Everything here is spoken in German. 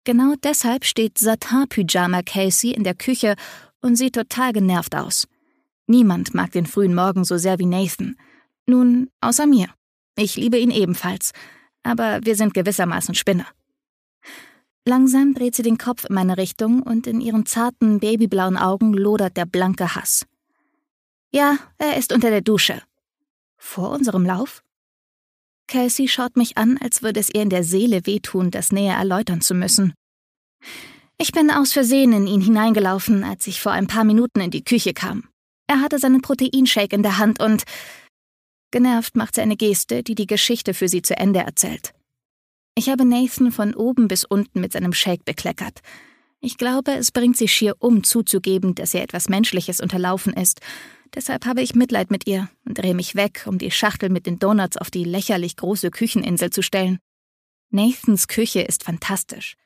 Genau deshalb steht Satin-Pyjama Casey in der Küche und sieht total genervt aus. Niemand mag den frühen Morgen so sehr wie Nathan. Nun, außer mir. Ich liebe ihn ebenfalls. Aber wir sind gewissermaßen Spinner. Langsam dreht sie den Kopf in meine Richtung und in ihren zarten, babyblauen Augen lodert der blanke Hass. Ja, er ist unter der Dusche. Vor unserem Lauf? Casey schaut mich an, als würde es ihr in der Seele wehtun, das näher erläutern zu müssen. Ich bin aus Versehen in ihn hineingelaufen, als ich vor ein paar Minuten in die Küche kam. Er hatte seinen Proteinshake in der Hand und... Genervt macht sie eine Geste, die die Geschichte für sie zu Ende erzählt. Ich habe Nathan von oben bis unten mit seinem Shake bekleckert. Ich glaube, es bringt sie schier um, zuzugeben, dass ihr etwas Menschliches unterlaufen ist. Deshalb habe ich Mitleid mit ihr und drehe mich weg, um die Schachtel mit den Donuts auf die lächerlich große Kücheninsel zu stellen. Nathans Küche ist fantastisch.